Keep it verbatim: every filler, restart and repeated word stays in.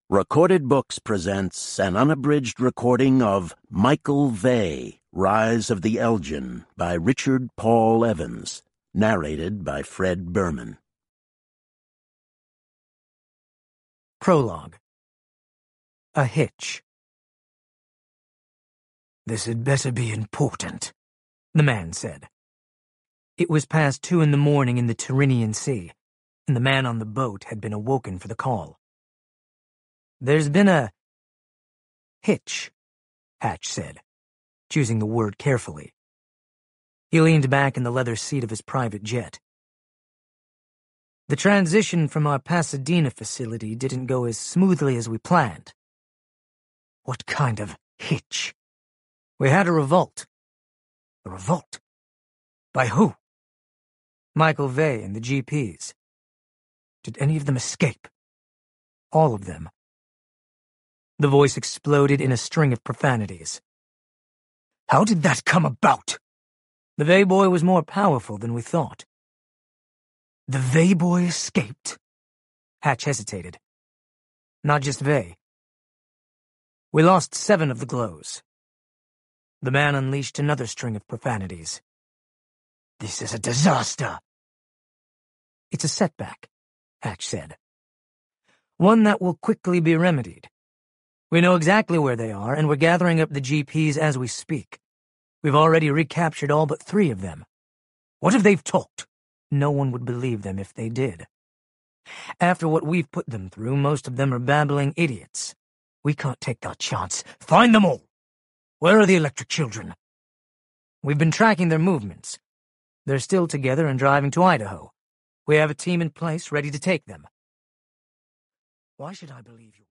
Recorded Books presents an unabridged recording of Michael Vey, Rise of the Elgin by Richard Paul Evans, narrated by Fred Berman. Prologue. A Hitch. "This had better be important," the man said. It was past two in the morning in the Tyrrhenian Sea, and the man on the boat had been awoken for the call. "There's been a hitch," Hatch said, choosing the word carefully. He leaned back in the leather seat of his private jet. "The transition from our Pasadena facility didn't go as smoothly as we planned." "What kind of hitch?" "We had a revolt." "A revolt? By who?" "Michael Vey and the G Ps." "Did any of them escape?" "All of them." The voice exploded in a string of profanities. "How did that come about?" "The Vey boy was more powerful than we thought." "The Vey boy escaped?" Hatch hesitated. "Not just Vey. We lost seven of the glows." The man unleashed another string of profanities. "This is a disaster." "It's a setback," Hatch said. "One that will quickly be remedied. We know exactly where they are, and we're gathering up the G Ps as we speak. We've already recaptured all but three of them." "What if they've talked?" "No one would believe them if they did. After what we've put them through, most of them are babbling idiots. We can't take that chance. Find them all! Where are the Electric Children?" "We've been tracking their movements. They're still together and driving to Idaho. We have a team in place ready to take them." "Why should I believe you?"